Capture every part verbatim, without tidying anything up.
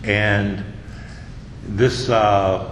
And this uh,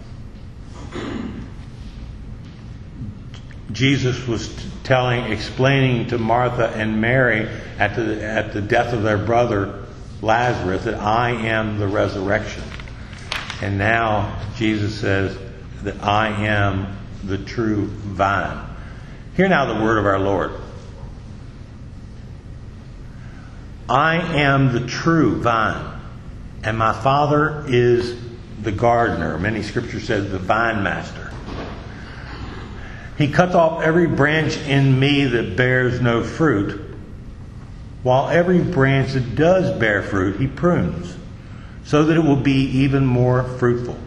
Jesus was telling, explaining to Martha and Mary at the at the death of their brother Lazarus that I am the resurrection. And now Jesus says that I am the true vine. Hear now the word of our Lord. I am the true vine, and my Father is the gardener. Many scriptures says the vine master. He cuts off every branch in me that bears no fruit, while every branch that does bear fruit he prunes, so that it will be even more fruitful.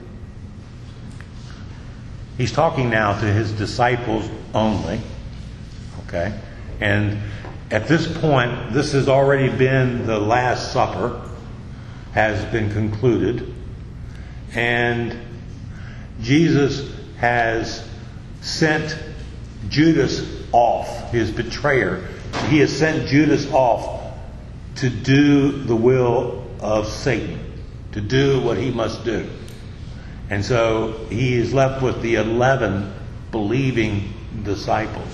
He's talking now to his disciples only. Okay? And at this point, this has already been the Last Supper, has been concluded. And Jesus has sent Judas off, his betrayer. He has sent Judas off to do the will of Satan, to do what he must do. And so he is left with the eleven believing disciples.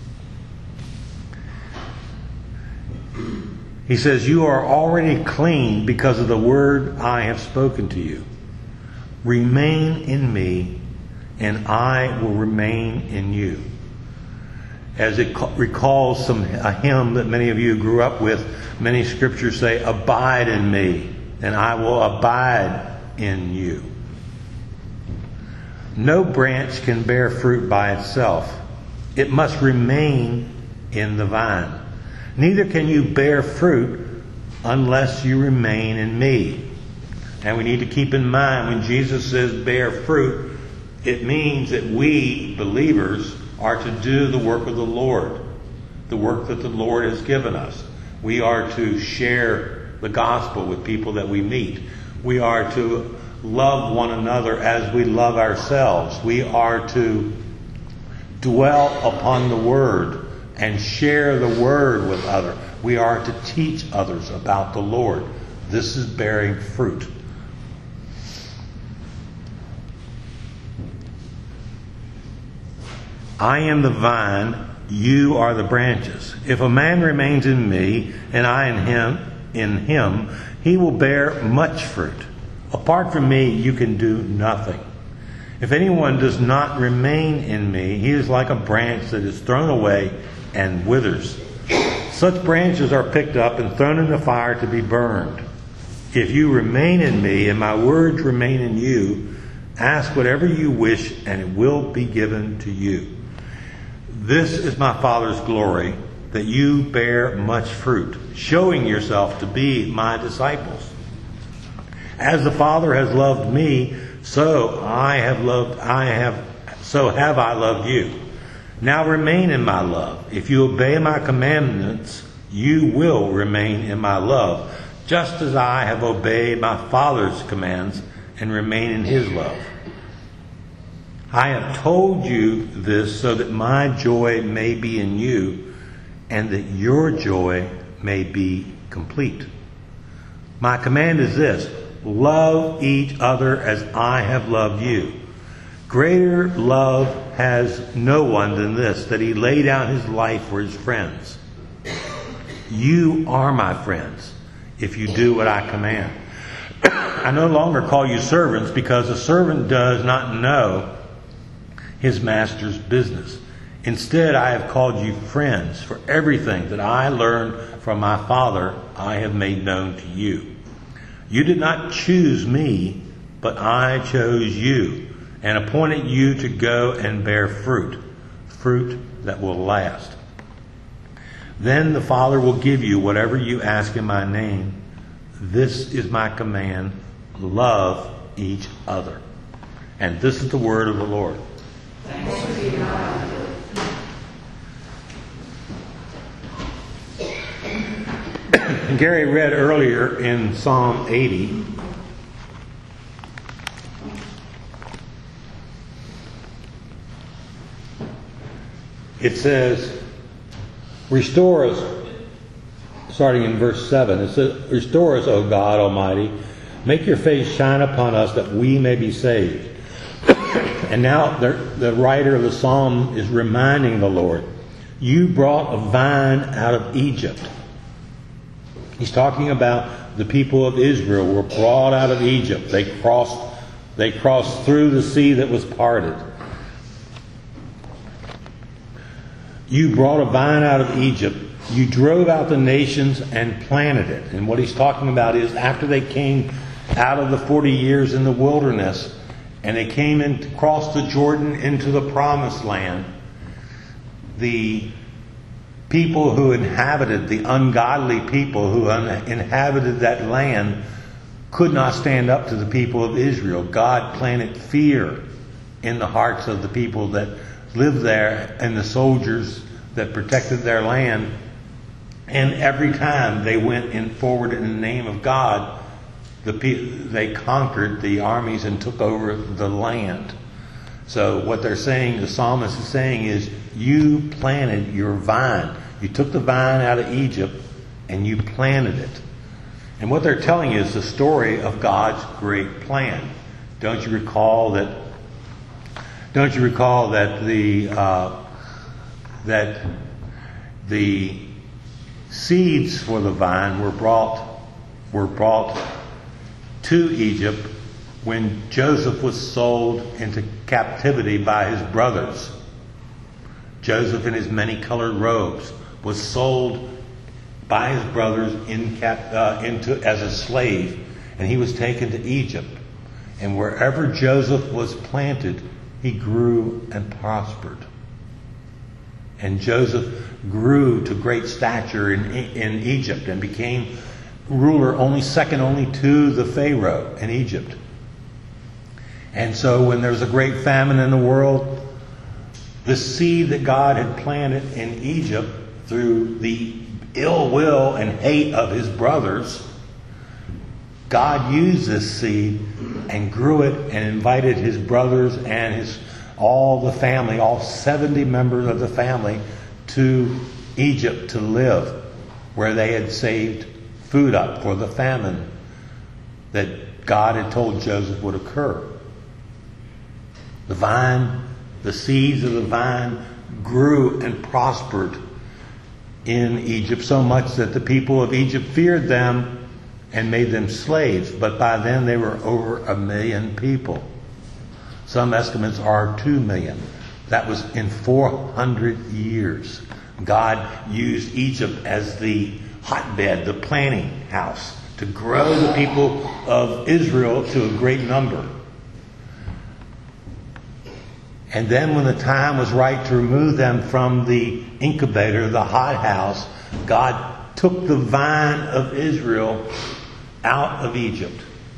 He says, you are already clean because of the word I have spoken to you. Remain in me, and I will remain in you. As it recalls some a hymn that many of you grew up with, many scriptures say, abide in me, and I will abide in you. No branch can bear fruit by itself. It must remain in the vine. Neither can you bear fruit unless you remain in me. And we need to keep in mind when Jesus says bear fruit, it means that we, believers, are to do the work of the Lord, the work that the Lord has given us. We are to share the gospel with people that we meet. We are to love one another as we love ourselves. We are to dwell upon the Word and share the Word with others. We are to teach others about the Lord. This is bearing fruit. I am the vine, you are the branches. If a man remains in me, and I in him, in him, he will bear much fruit. Apart from me, you can do nothing. If anyone does not remain in me, he is like a branch that is thrown away and withers. Such branches are picked up and thrown in the fire to be burned. If you remain in me, and my words remain in you, ask whatever you wish, and it will be given to you. This is my Father's glory, that you bear much fruit, showing yourself to be my disciples. As the Father has loved me, so I have loved I have so have I loved you. Now remain in my love. If you obey my commandments, you will remain in my love, just as I have obeyed my Father's commands and remain in his love. I have told you this so that my joy may be in you, and that your joy may be complete. My command is this: love each other as I have loved you. Greater love has no one than this, that he lay down his life for his friends. You are my friends, if you do what I command. I no longer call you servants, because a servant does not know his master's business. Instead, I have called you friends, for everything that I learned from my Father I have made known to you. You did not choose me, but I chose you and appointed you to go and bear fruit, fruit that will last. Then the Father will give you whatever you ask in my name. This is my command: love each other. And this is the word of the Lord. Thanks be to God. Gary read earlier in Psalm eighty. It says, restore us, starting in verse seven, it says, restore us, O God Almighty, Make your face shine upon us that we may be saved. And now the, the writer of the psalm is reminding the Lord, you brought a vine out of Egypt. He's talking about the people of Israel were brought out of Egypt. They crossed, they crossed through the sea that was parted. You brought a vine out of Egypt. You drove out the nations and planted it. And what he's talking about is after they came out of the forty years in the wilderness and they came in, crossed the Jordan into the promised land, the people who inhabited, the ungodly people who un- inhabited that land could not stand up to the people of Israel. God planted fear in the hearts of the people that lived there and the soldiers that protected their land. And every time they went in forward in the name of God, the they conquered the armies and took over the land. So what they're saying, the psalmist is saying, is you planted your vine. You took the vine out of Egypt and you planted it. And what they're telling you is the story of God's great plan. Don't you recall that? Don't you recall that the uh, that the seeds for the vine were brought were brought to Egypt when Joseph was sold into captivity by his brothers. Joseph in his many-colored robes was sold by his brothers in cap, uh, into as a slave, and he was taken to Egypt. And wherever Joseph was planted, he grew and prospered. And Joseph grew to great stature in, in Egypt and became ruler only second only to the Pharaoh in Egypt. And so when there was a great famine in the world, the seed that God had planted in Egypt through the ill will and hate of his brothers, God used this seed and grew it and invited his brothers and his all the family, all seventy members of the family, to Egypt to live, where they had saved food up for the famine that God had told Joseph would occur. The vine, the seeds of the vine grew and prospered in Egypt so much that the people of Egypt feared them and made them slaves. But by then they were over a million people. Some estimates are two million. That was in four hundred years. God used Egypt as the hotbed, the planting house, to grow the people of Israel to a great number. And then when the time was right to remove them from the incubator, the hothouse, God took the vine of Israel out of Egypt,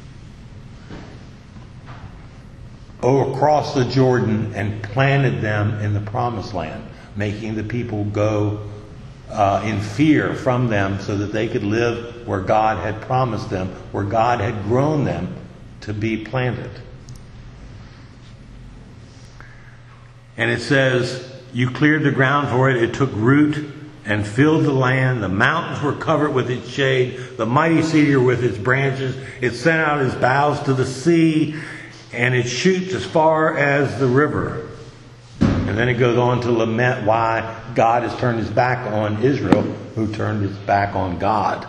across the Jordan, and planted them in the promised land, making the people go uh, in fear from them so that they could live where God had promised them, where God had grown them to be planted. And it says, you cleared the ground for it, it took root and filled the land. The mountains were covered with its shade, the mighty cedar with its branches. It sent out its boughs to the sea, and it shoots as far as the river. And then it goes on to lament why God has turned his back on Israel, who turned his back on God.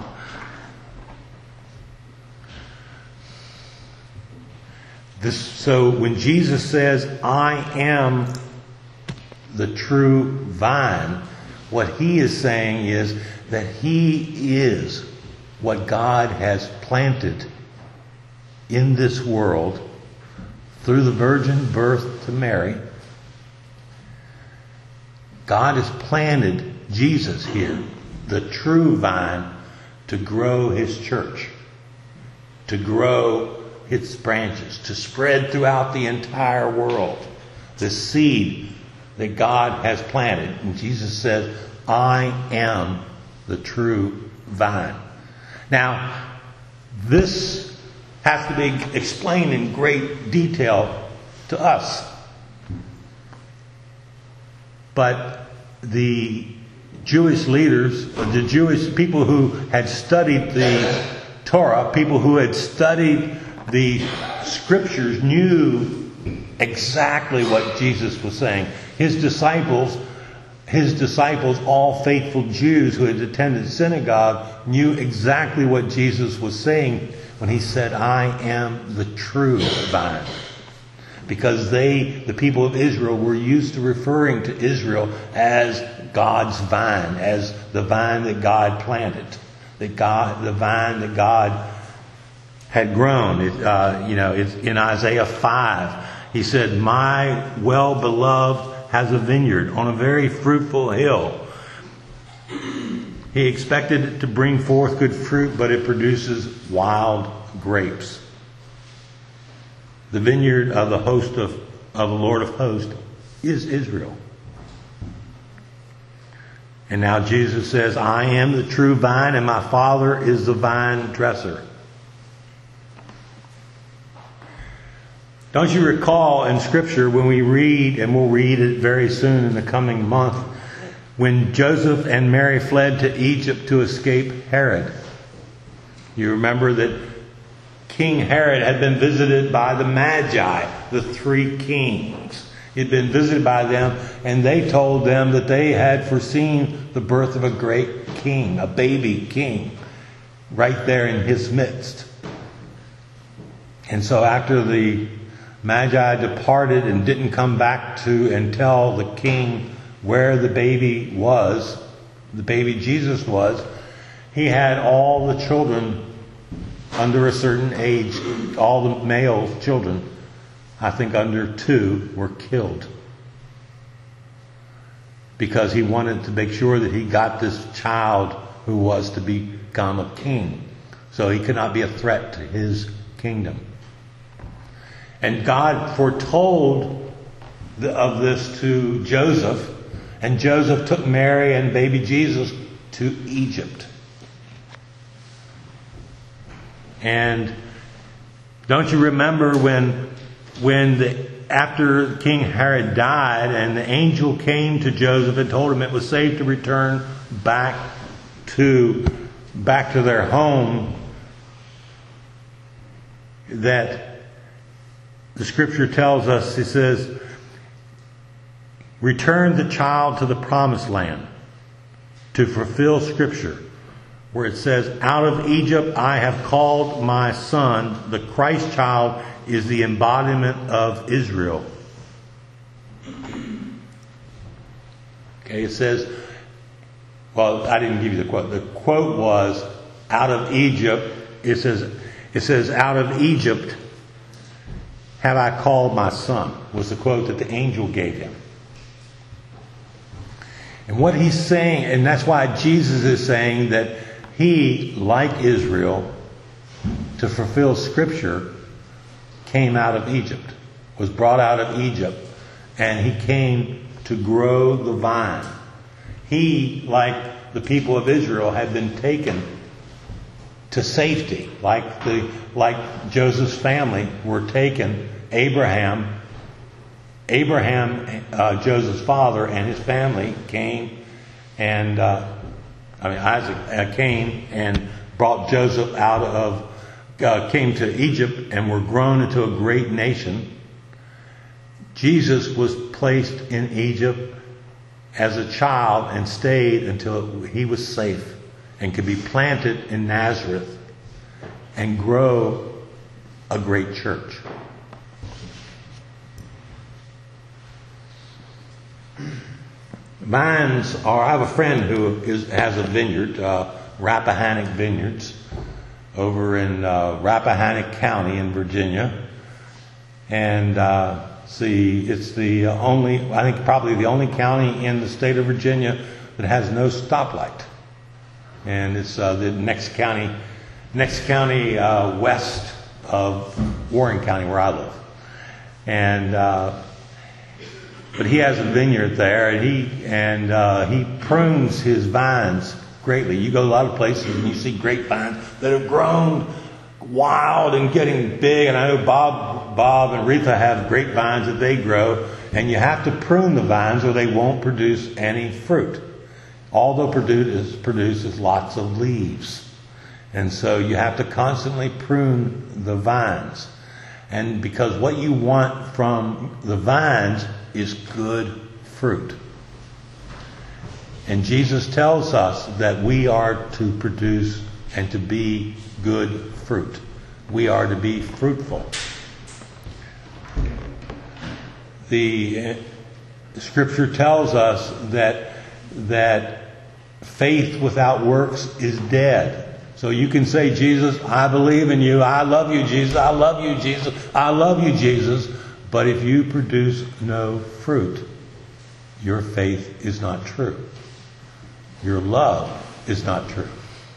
This, so when Jesus says, I am the true vine, what he is saying is that he is what God has planted in this world through the virgin birth to Mary. God has planted Jesus here, the true vine, to grow his church, to grow its branches, to spread throughout the entire world. The seed that God has planted. And Jesus says, I am the true vine. Now, this has to be explained in great detail to us. But the Jewish leaders, the Jewish people who had studied the Torah, people who had studied the scriptures, knew exactly what Jesus was saying. His disciples, his disciples, all faithful Jews who had attended synagogue, knew exactly what Jesus was saying when he said, I am the true vine. Because they, the people of Israel, were used to referring to Israel as God's vine, as the vine that God planted, that God, the vine that God had grown. It, uh, you know, it's in Isaiah five, he said, my well-beloved has a vineyard on a very fruitful hill. He expected it to bring forth good fruit, but it produces wild grapes. The vineyard of the host of, of the Lord of hosts is Israel. And now Jesus says, I am the true vine and my Father is the vine dresser. Don't you recall in Scripture when we read, and we'll read it very soon in the coming month, when Joseph and Mary fled to Egypt to escape Herod? You remember that King Herod had been visited by the Magi, the three kings. He had been visited by them, and they told them that they had foreseen the birth of a great king, a baby king, right there in his midst. And so after the Magi departed and didn't come back to and tell the king where the baby was, the baby Jesus was, he had all the children under a certain age, all the male children, I think under two, were killed. Because he wanted to make sure that he got this child who was to become a king. So he could not be a threat to his kingdom. And God foretold the, of this to Joseph. And Joseph took Mary and baby Jesus to Egypt. And don't you remember when, when the, after King Herod died and the angel came to Joseph and told him it was safe to return back to, back to their home, that the Scripture tells us, it says, return the child to the promised land to fulfill Scripture, where it says, out of Egypt I have called my son. The Christ child is the embodiment of Israel. Okay, it says, well, I didn't give you the quote. The quote was, out of Egypt, it says, it says, out of Egypt have I called my son, was the quote that the angel gave him. And what he's saying, and that's why Jesus is saying that he, like Israel, to fulfill Scripture, came out of Egypt, was brought out of Egypt, and he came to grow the vine. He, like the people of Israel, had been taken to safety, like the like Joseph's family were taken. Abraham, Abraham, uh, Joseph's father, and his family came, and uh, I mean Isaac uh, came and brought Joseph out of, uh, came to Egypt, and were grown into a great nation. Jesus was placed in Egypt as a child and stayed until he was safe and could be planted in Nazareth and grow a great church. Vines are, I have a friend who is, has a vineyard, uh, Rappahannock Vineyards, over in uh, Rappahannock County in Virginia. And uh, see, it's the only, I think probably the only county in the state of Virginia that has no stoplight. And it's uh, the next county, next county uh, west of Warren County, where I live. And uh, but he has a vineyard there, and he and uh, he prunes his vines greatly. You go to a lot of places and you see grapevines that have grown wild and getting big. And I know Bob, Bob and Retha have grapevines that they grow, and you have to prune the vines or they won't produce any fruit. All they'll produce is, produce is lots of leaves. And so you have to constantly prune the vines. And because what you want from the vines is good fruit. And Jesus tells us that we are to produce and to be good fruit. We are to be fruitful. The Scripture tells us that that faith without works is dead. So you can say, Jesus, I believe in you. I love you, Jesus. I love you, Jesus. I love you, Jesus. But if you produce no fruit, your faith is not true. Your love is not true.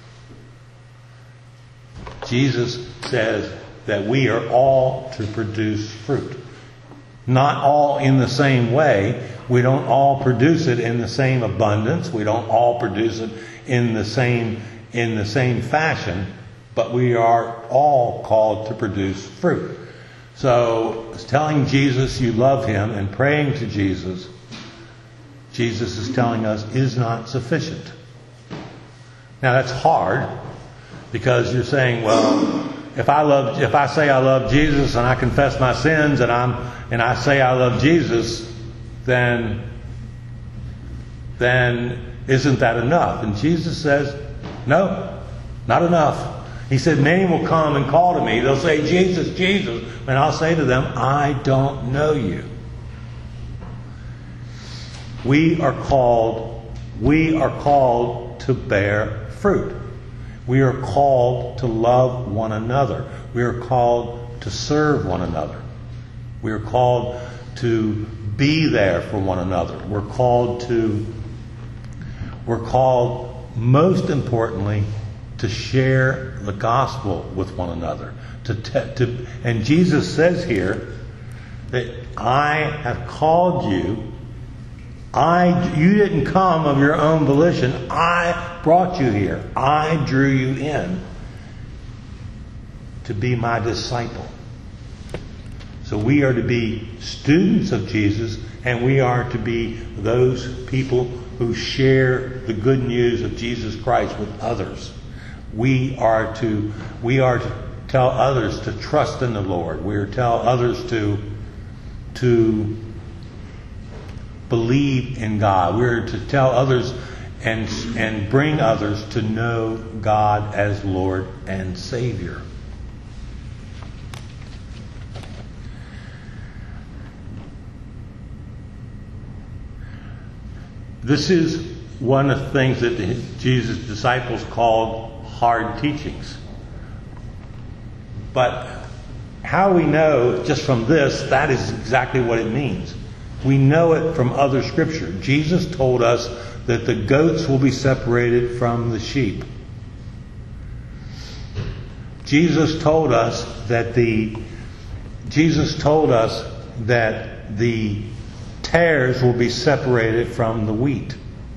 Jesus says that we are all to produce fruit. Not all in the same way. We don't all produce it in the same abundance. We don't all produce it in the same in the same fashion, but we are all called to produce fruit. So, telling Jesus you love him and praying to Jesus, Jesus is telling us, is not sufficient. Now that's hard, because you're saying, well, if I love, if I say I love Jesus and I confess my sins and I'm and I say I love Jesus, then then isn't that enough? And Jesus says, no, not enough. He said, many will come and call to me. They'll say, Jesus, Jesus. And I'll say to them, I don't know you. We are called, we are called to bear fruit. We are called to love one another. We are called to serve one another. We are called to be there for one another. We're called to, we're called, most importantly, to share the gospel with one another. To, te- to and Jesus says here that I have called you. I you didn't come of your own volition. I brought you here. I drew you in to be my disciple. So we are to be students of Jesus, and we are to be those people who share the good news of Jesus Christ with others. We are to we are to tell others to trust in the Lord. We are to tell others to to believe in God. We are to tell others and and bring others to know God as Lord and Savior. This is one of the things that Jesus' disciples called hard teachings. But how we know just from this, that is exactly what it means. We know it from other scripture. Jesus told us that the goats will be separated from the sheep. Jesus told us that the Jesus told us that the tares will be separated from the wheat.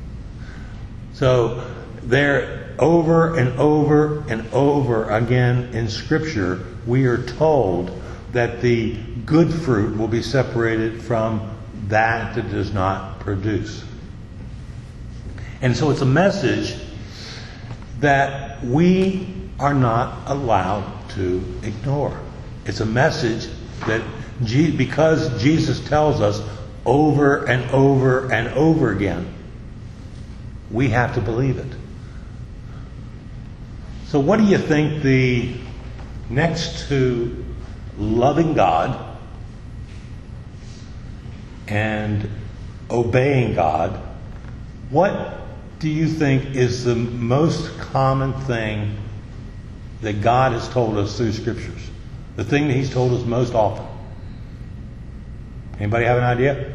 So there, over and over and over again in Scripture, we are told that the good fruit will be separated from that that does not produce. And so it's a message that we are not allowed to ignore. It's a message that because Jesus tells us over and over and over again, we have to believe it. So what do you think the next to loving God and obeying God, what do you think is the most common thing that God has told us through Scriptures? The thing that He's told us most often? Anybody have an idea?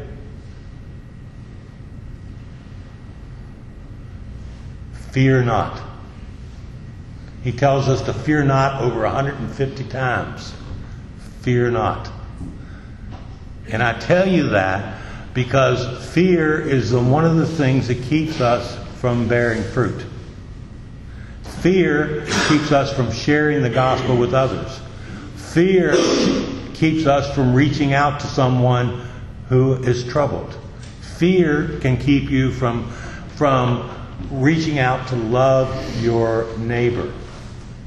Fear not. He tells us to fear not over one hundred fifty times. Fear not. And I tell you that because fear is the, one of the things that keeps us from bearing fruit. Fear keeps us from sharing the gospel with others. Fear keeps us from reaching out to someone who is troubled. Fear can keep you from, from reaching out to love your neighbor.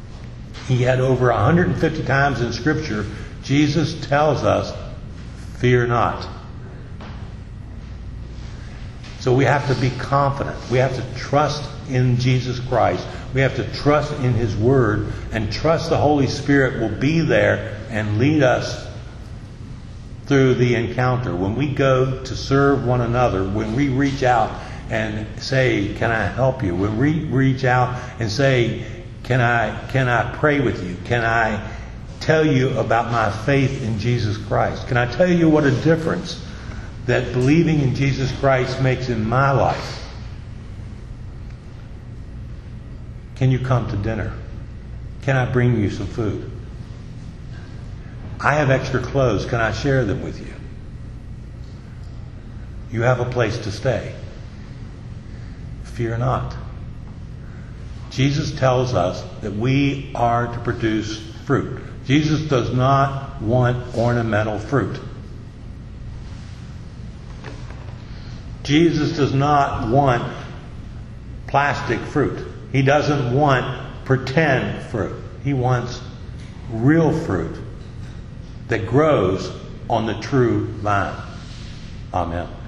Yet over one hundred fifty times in Scripture, Jesus tells us, fear not. So we have to be confident. We have to trust in Jesus Christ. We have to trust in His Word and trust the Holy Spirit will be there and lead us through the encounter. When we go to serve one another, when we reach out and say, can I help you? When we reach out and say, can I, can I pray with you? Can I tell you about my faith in Jesus Christ? Can I tell you what a difference that believing in Jesus Christ makes in my life? Can you come to dinner? Can I bring you some food? I have extra clothes. Can I share them with you? You have a place to stay. Fear not. Jesus tells us that we are to produce fruit. Jesus does not want ornamental fruit. Jesus does not want plastic fruit. He doesn't want pretend fruit. He wants real fruit that grows on the true vine. Amen.